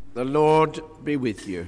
The Lord be with you.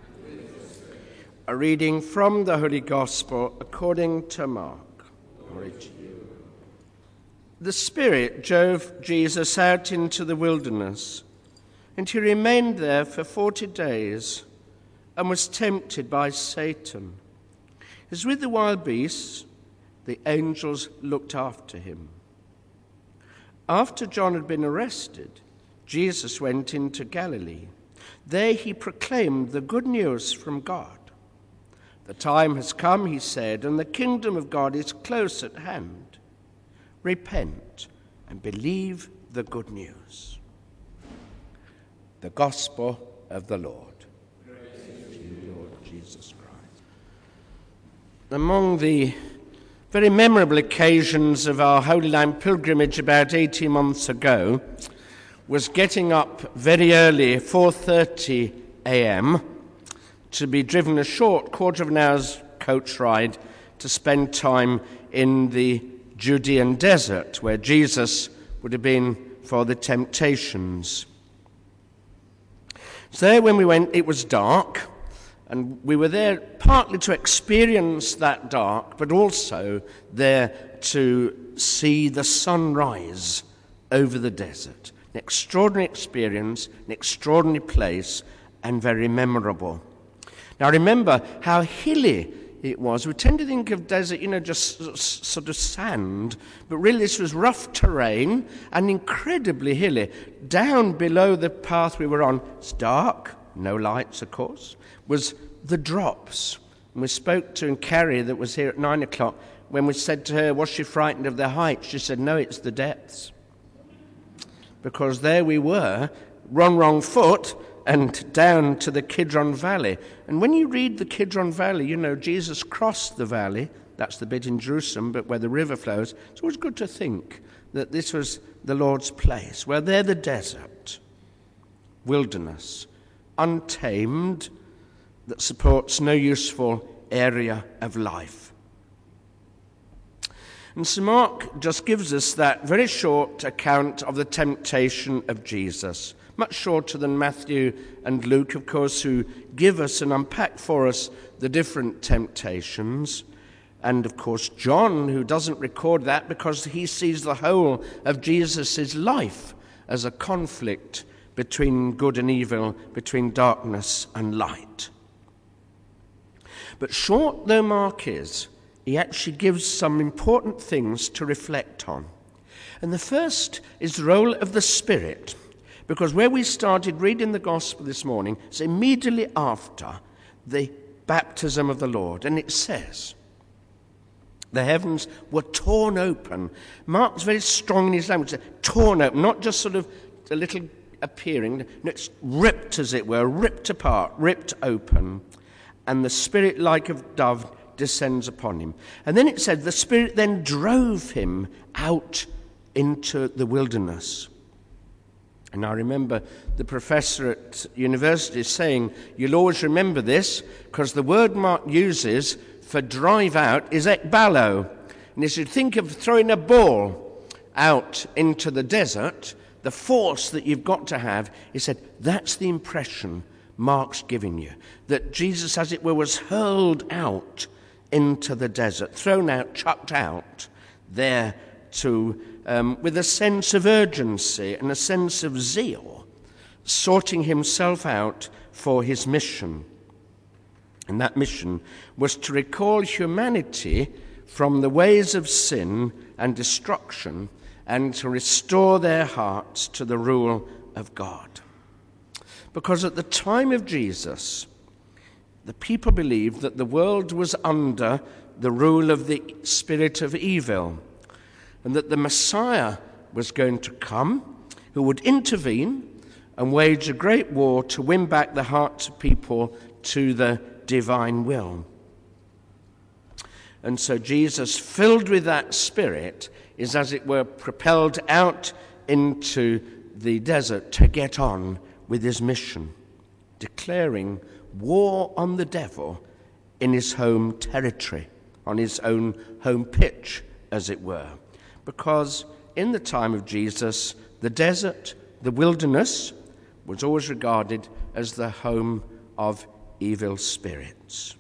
A reading from the Holy Gospel according to Mark. Glory to you. The Spirit drove Jesus out into the wilderness, and he remained there for 40 days and was tempted by Satan. As with the wild beasts, the angels looked after him. After John had been arrested, Jesus went into Galilee. There he proclaimed the good news from God. The time has come, he said, and the kingdom of God is close at hand. Repent and believe the good news. The Gospel of the Lord. Praise to you, Lord Jesus Christ. Among the very memorable occasions of our Holy Land pilgrimage about 18 months ago was getting up very early, 4:30 a.m., to be driven a short quarter of an hour's coach ride to spend time in the Judean desert, where Jesus would have been for the temptations. So there when we went, it was dark, and we were there partly to experience that dark, but also there to see the sunrise over the desert. An extraordinary experience, an extraordinary place, and very memorable. Now remember how hilly it was. We tend to think of desert, just sort of sand, but really this was rough terrain and incredibly hilly. Down below the path we were on, it's dark, no lights of course, was the drops. And we spoke to Carrie that was here at 9 o'clock. When we said to her, was she frightened of the heights? She said, no, it's the depths. Because there we were, wrong foot, and down to the Kidron Valley. And when you read the Kidron Valley, Jesus crossed the valley. That's the bit in Jerusalem, but where the river flows. It's always good to think that this was the Lord's place. Well, there the desert, wilderness, untamed, that supports no useful area of life. And so Mark just gives us that very short account of the temptation of Jesus, much shorter than Matthew and Luke, of course, who give us and unpack for us the different temptations. And, of course, John, who doesn't record that because he sees the whole of Jesus' life as a conflict between good and evil, between darkness and light. But short though Mark is, he actually gives some important things to reflect on. And the first is the role of the Spirit, because where we started reading the Gospel this morning is immediately after the baptism of the Lord, and it says, the heavens were torn open. Mark's very strong in his language, torn open, not just sort of a little appearing, no, it's ripped as it were, ripped apart, ripped open, and the Spirit like a dove descends upon him. And then it said the Spirit then drove him out into the wilderness. And I remember the professor at university saying, you'll always remember this, because the word Mark uses for drive out is ekballo. And as you think of throwing a ball out into the desert, the force that you've got to have, he said, that's the impression Mark's giving you. That Jesus, as it were, was hurled out into the desert, thrown out, chucked out there to, with a sense of urgency and a sense of zeal, sorting himself out for his mission. And that mission was to recall humanity from the ways of sin and destruction and to restore their hearts to the rule of God. Because at the time of Jesus, the people believed that the world was under the rule of the spirit of evil, and that the Messiah was going to come, who would intervene and wage a great war to win back the hearts of people to the divine will. And so Jesus, filled with that spirit, is, as it were, propelled out into the desert to get on with his mission, declaring war on the devil in his home territory, on his own home pitch, as it were. Because in the time of Jesus, the desert, the wilderness, was always regarded as the home of evil spirits.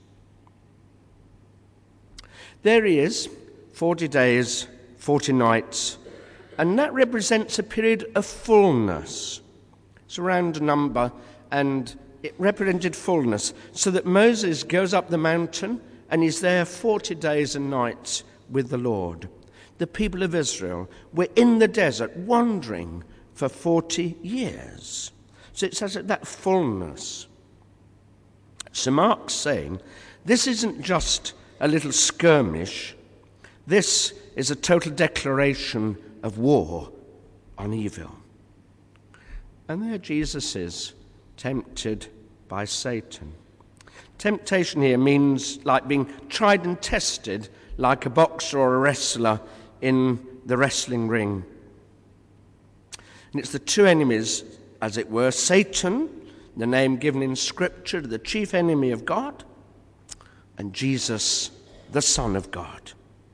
There he is, 40 days, 40 nights, and that represents a period of fullness. It's a round number, and it represented fullness, so that Moses goes up the mountain and he's there 40 days and nights with the Lord. The people of Israel were in the desert wandering for 40 years. So it says that fullness. So Mark's saying this isn't just a little skirmish. This is a total declaration of war on evil. And there Jesus is, tempted by Satan. Temptation here means like being tried and tested like a boxer or a wrestler in the wrestling ring. And it's the two enemies, as it were, Satan, the name given in Scripture, the chief enemy of God, and Jesus, the Son of God.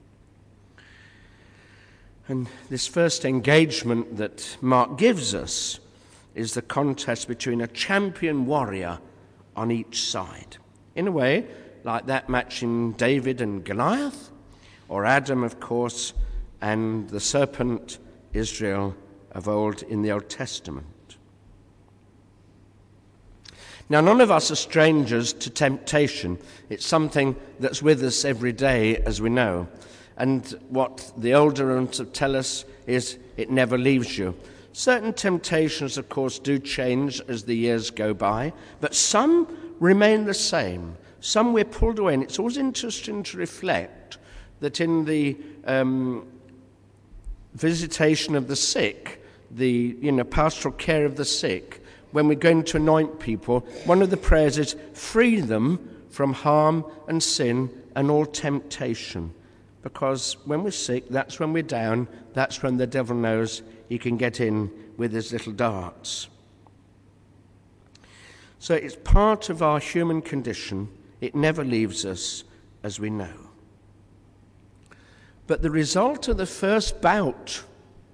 And this first engagement that Mark gives us is the contest between a champion warrior on each side. In a way, like that match in David and Goliath, or Adam, of course, and the serpent Israel of old in the Old Testament. Now, none of us are strangers to temptation. It's something that's with us every day, as we know. And what the older ones tell us is it never leaves you. Certain temptations, of course, do change as the years go by, but some remain the same. Some we're pulled away, and it's always interesting to reflect that in the visitation of the sick, the pastoral care of the sick, when we're going to anoint people, one of the prayers is free them from harm and sin and all temptation. Because when we're sick, that's when we're down, that's when the devil knows he can get in with his little darts. So it's part of our human condition. It never leaves us, as we know. But the result of the first bout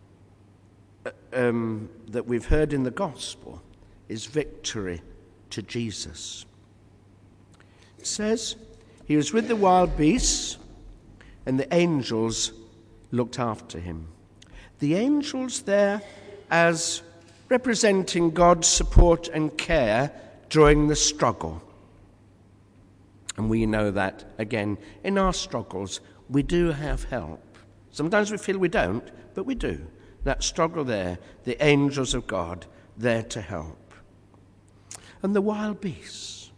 that we've heard in the gospel is victory to Jesus. It says, he was with the wild beasts, and the angels looked after him. The angels there as representing God's support and care during the struggle. And we know that, again, in our struggles, we do have help. Sometimes we feel we don't, but we do. That struggle there, the angels of God, there to help. And the wild beasts,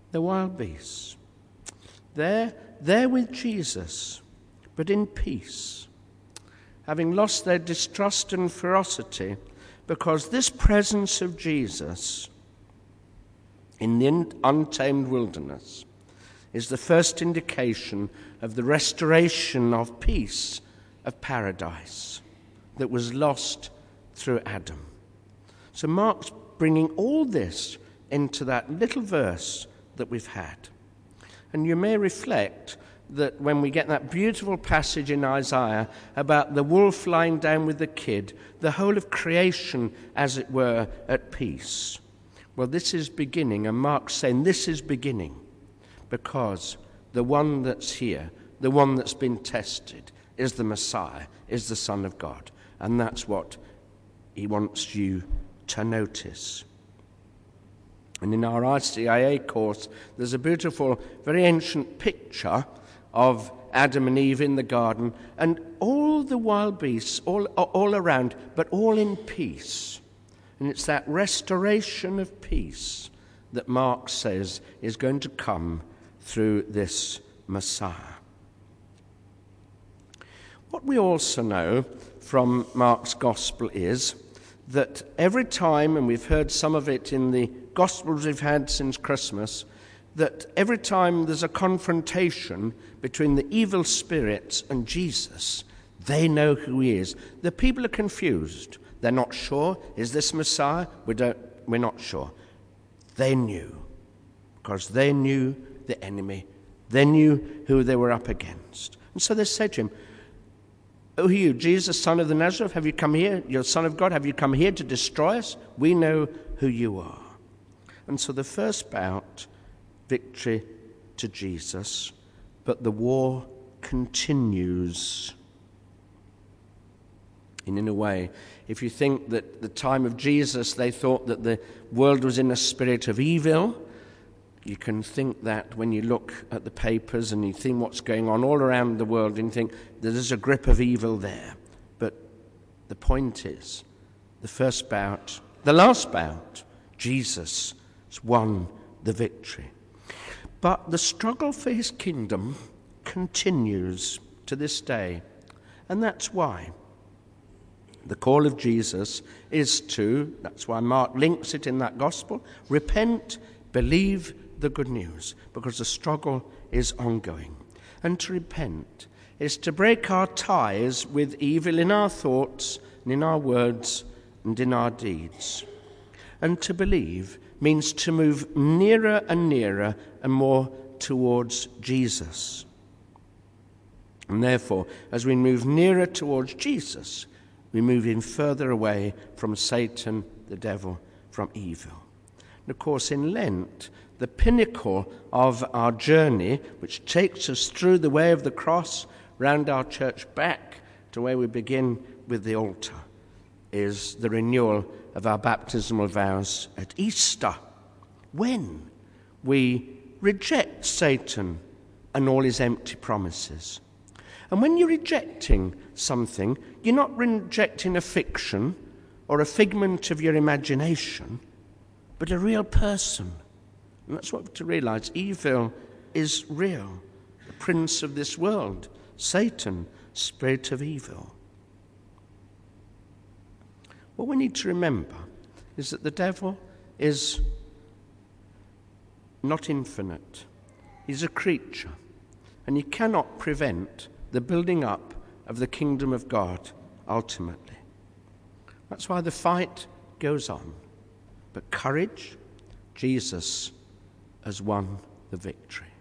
they're there with Jesus, but in peace, having lost their distrust and ferocity, because this presence of Jesus in the untamed wilderness is the first indication of the restoration of peace, of paradise, that was lost through Adam. So Mark's bringing all this into that little verse that we've had. And you may reflect that when we get that beautiful passage in Isaiah about the wolf lying down with the kid, the whole of creation, as it were, at peace. Well, this is beginning, and Mark's saying this is beginning, because the one that's here, the one that's been tested, is the Messiah, is the Son of God. And that's what he wants you to notice. And in our RCIA course, there's a beautiful, very ancient picture of Adam and Eve in the garden, and all the wild beasts, all around, but all in peace. And it's that restoration of peace that Mark says is going to come through this Messiah. What we also know from Mark's Gospel is that every time, and we've heard some of it in the Gospels we've had since Christmas, that every time there's a confrontation between the evil spirits and Jesus, they know who he is. The people are confused. They're not sure. Is this Messiah? We're not sure. They knew, because they knew the enemy. They knew who they were up against. And so they said to him, "Oh, you, Jesus, son of the Nazareth, have you come here? You're Son of God. Have you come here to destroy us? We know who you are. And so the first bout, victory to Jesus, but the war continues. And in a way, if you think that the time of Jesus, they thought that the world was in a spirit of evil, you can think that when you look at the papers and you think what's going on all around the world and you think that there's a grip of evil there. But the point is, the first bout, the last bout, Jesus has won the victory. But the struggle for his kingdom continues to this day. And that's why the call of Jesus is to, that's why Mark links it in that gospel, repent, believe the good news, because the struggle is ongoing. And to repent is to break our ties with evil in our thoughts and in our words and in our deeds. And to believe means to move nearer and nearer and more towards Jesus. And therefore, as we move nearer towards Jesus, we move in further away from Satan, the devil, from evil. And of course, in Lent, the pinnacle of our journey, which takes us through the way of the cross, round our church back to where we begin with the altar, is the renewal of our baptismal vows at Easter, when we reject Satan and all his empty promises. And when you're rejecting something, you're not rejecting a fiction or a figment of your imagination, but a real person. And that's what we have to realize. Evil is real. The prince of this world, Satan, spirit of evil. What we need to remember is that the devil is not infinite. He's a creature, and he cannot prevent the building up of the kingdom of God ultimately. That's why the fight goes on. But courage, Jesus has won the victory.